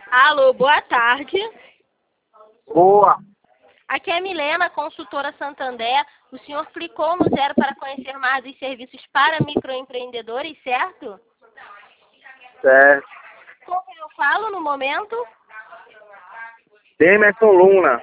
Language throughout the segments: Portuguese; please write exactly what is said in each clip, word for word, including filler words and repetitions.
Alô, boa tarde. Boa. Aqui é a Milena, consultora Santander. O senhor clicou no zero para conhecer mais dos serviços para microempreendedores, certo? Certo. Como eu falo no momento? Demerson Luna.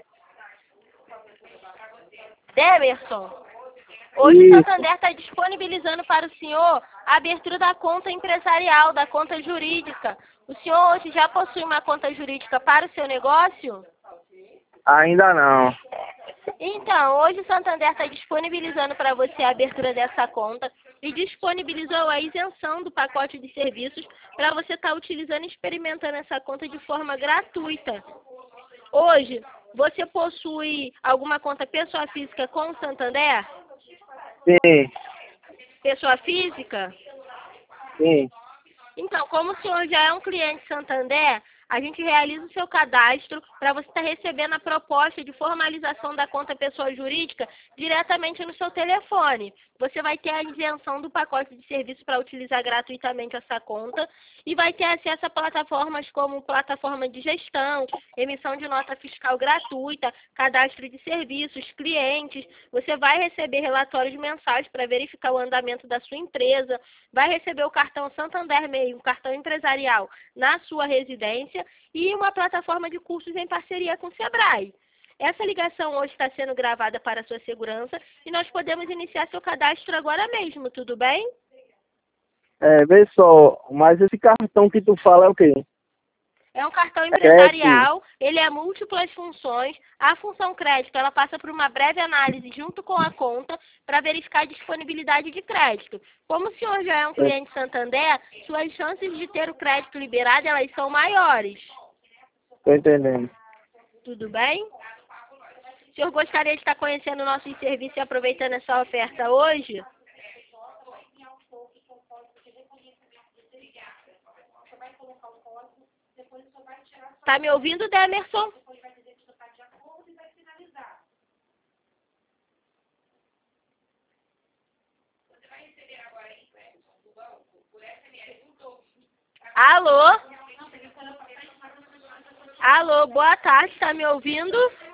Demerson, hoje o Isso. Santander está disponibilizando para o senhor a abertura da conta empresarial, da conta jurídica. O senhor hoje já possui uma conta jurídica para o seu negócio? Ainda não. Então, hoje o Santander está disponibilizando para você a abertura dessa conta e disponibilizou a isenção do pacote de serviços para você estar utilizando e experimentando essa conta de forma gratuita. Hoje, você possui alguma conta pessoa física com o Santander? Sim. Pessoa física? Sim. Então, como o senhor já é um cliente Santander, a gente realiza o seu cadastro para você estar recebendo a proposta de formalização da conta pessoa jurídica diretamente no seu telefone. Você vai ter a isenção do pacote de serviço para utilizar gratuitamente essa conta e vai ter acesso a plataformas como plataforma de gestão, emissão de nota fiscal gratuita, cadastro de serviços, clientes. Você vai receber relatórios mensais para verificar o andamento da sua empresa, vai receber o cartão Santander Meio, um cartão empresarial na sua residência e uma plataforma de cursos em parceria com o Sebrae. Essa ligação hoje está sendo gravada para a sua segurança e nós podemos iniciar seu cadastro agora mesmo, tudo bem? É, vê só, mas esse cartão que tu fala é o quê? É um cartão empresarial, ele é múltiplas funções. A função crédito, ela passa por uma breve análise junto com a conta para verificar a disponibilidade de crédito. Como o senhor já é um cliente Santander, suas chances de ter o crédito liberado, elas são maiores. Tô entendendo. Tudo bem? O senhor gostaria de estar conhecendo o nosso serviço e aproveitando essa oferta hoje? Tá me ouvindo, Demerson? Alô? Alô, boa tarde, tá me ouvindo?